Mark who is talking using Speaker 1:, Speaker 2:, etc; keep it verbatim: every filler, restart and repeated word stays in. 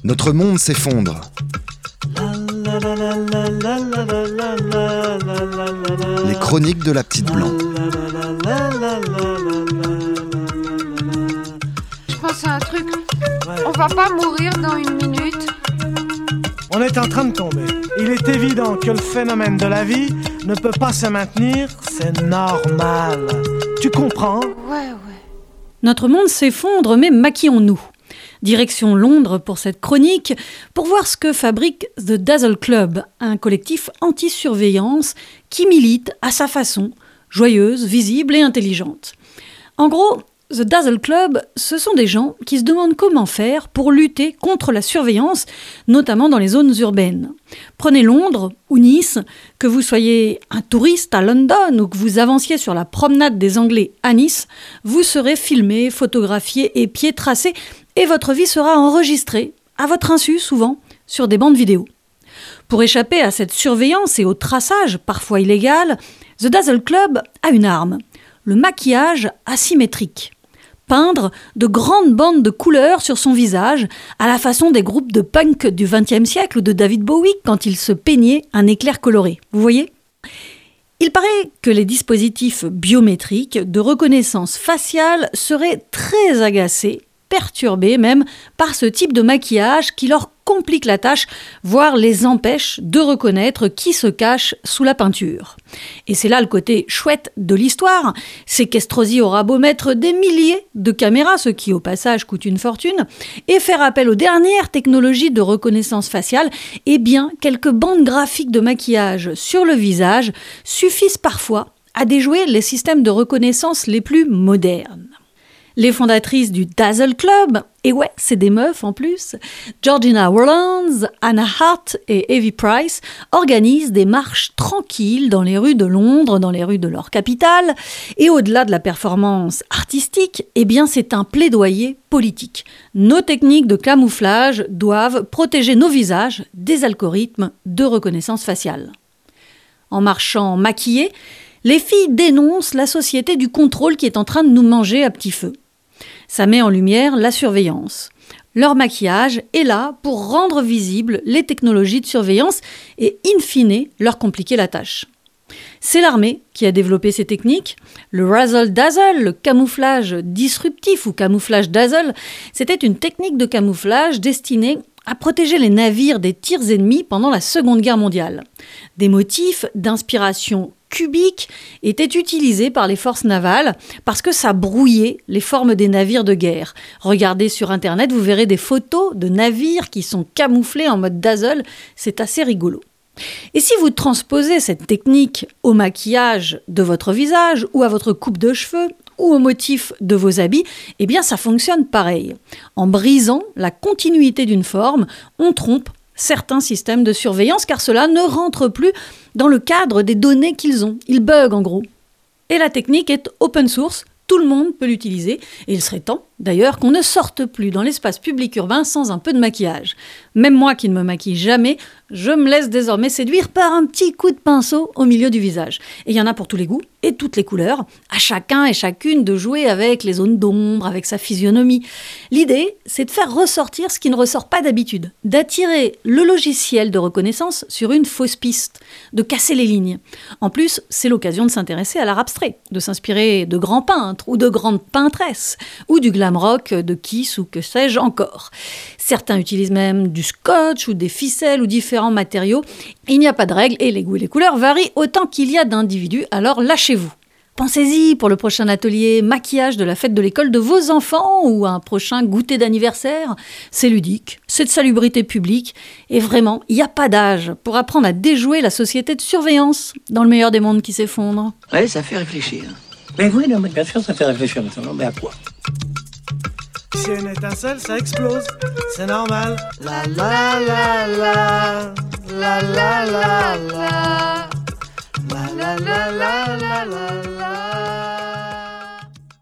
Speaker 1: Notre monde s'effondre. Les chroniques de la petite blanc.
Speaker 2: Je pense à un truc. On va pas mourir dans une minute.
Speaker 3: On est en train de tomber. Il est évident que le phénomène de la vie ne peut pas se maintenir, c'est normal. Tu comprends ?
Speaker 2: Ouais, ouais.
Speaker 4: Notre monde s'effondre, mais maquillons-nous. Direction Londres pour cette chronique, pour voir ce que fabrique The Dazzle Club, un collectif anti-surveillance qui milite à sa façon, joyeuse, visible et intelligente. En gros, The Dazzle Club, ce sont des gens qui se demandent comment faire pour lutter contre la surveillance, notamment dans les zones urbaines. Prenez Londres ou Nice, que vous soyez un touriste à London ou que vous avanciez sur la promenade des Anglais à Nice, vous serez filmé, photographié et pieds tracés, et votre vie sera enregistrée, à votre insu souvent, sur des bandes vidéo. Pour échapper à cette surveillance et au traçage, parfois illégal, The Dazzle Club a une arme, le maquillage asymétrique. Peindre de grandes bandes de couleurs sur son visage, à la façon des groupes de punk du vingtième siècle ou de David Bowie quand il se peignait un éclair coloré. Vous voyez ? Il paraît que les dispositifs biométriques de reconnaissance faciale seraient très agacés, perturbés même, par ce type de maquillage qui leur complique la tâche, voire les empêche de reconnaître qui se cache sous la peinture. Et c'est là le côté chouette de l'histoire, c'est qu'Estrosi aura beau mettre des milliers de caméras, ce qui au passage coûte une fortune, et faire appel aux dernières technologies de reconnaissance faciale, eh bien quelques bandes graphiques de maquillage sur le visage suffisent parfois à déjouer les systèmes de reconnaissance les plus modernes. Les fondatrices du Dazzle Club, et ouais, c'est des meufs en plus, Georgina Warlands, Anna Hart et Evie Price organisent des marches tranquilles dans les rues de Londres, dans les rues de leur capitale, et au-delà de la performance artistique, eh bien c'est un plaidoyer politique. Nos techniques de camouflage doivent protéger nos visages des algorithmes de reconnaissance faciale. En marchant maquillées, les filles dénoncent la société du contrôle qui est en train de nous manger à petit feu. Ça met en lumière la surveillance. Leur maquillage est là pour rendre visibles les technologies de surveillance et, in fine, leur compliquer la tâche. C'est l'armée qui a développé ces techniques. Le Razzle Dazzle, le camouflage disruptif ou camouflage dazzle, c'était une technique de camouflage destinée à protéger les navires des tirs ennemis pendant la Seconde Guerre mondiale. Des motifs d'inspiration cubique étaient utilisés par les forces navales parce que ça brouillait les formes des navires de guerre. Regardez sur Internet, vous verrez des photos de navires qui sont camouflés en mode dazzle. C'est assez rigolo. Et si vous transposez cette technique au maquillage de votre visage ou à votre coupe de cheveux ou au motif de vos habits, eh bien ça fonctionne pareil. En brisant la continuité d'une forme, on trompe certains systèmes de surveillance car cela ne rentre plus dans le cadre des données qu'ils ont. Ils bug en gros. Et la technique est open source, tout le monde peut l'utiliser et il serait temps d'ailleurs qu'on ne sorte plus dans l'espace public urbain sans un peu de maquillage. Même moi qui ne me maquille jamais, je me laisse désormais séduire par un petit coup de pinceau au milieu du visage. Et il y en a pour tous les goûts et toutes les couleurs, à chacun et chacune de jouer avec les zones d'ombre, avec sa physionomie. L'idée, c'est de faire ressortir ce qui ne ressort pas d'habitude, d'attirer le logiciel de reconnaissance sur une fausse piste, de casser les lignes. En plus, c'est l'occasion de s'intéresser à l'art abstrait, de s'inspirer de grands peintres ou de grandes peintresses, ou du glam rock, de Kiss ou que sais-je encore. Certains utilisent même du scotch ou des ficelles ou différents matériaux. Il n'y a pas de règle et les goûts et les couleurs varient autant qu'il y a d'individus, alors lâchez-vous. Pensez-y pour le prochain atelier maquillage de la fête de l'école de vos enfants ou un prochain goûter d'anniversaire. C'est ludique, c'est de salubrité publique et vraiment, il n'y a pas d'âge pour apprendre à déjouer la société de surveillance dans le meilleur des mondes qui s'effondre.
Speaker 5: Oui, ça fait réfléchir.
Speaker 6: Mais oui, non, mais bien sûr, ça fait réfléchir maintenant, mais à quoi ?
Speaker 3: Si y a une étincelle, ça explose. C'est normal. La la la la. La la la la. La la la la la la.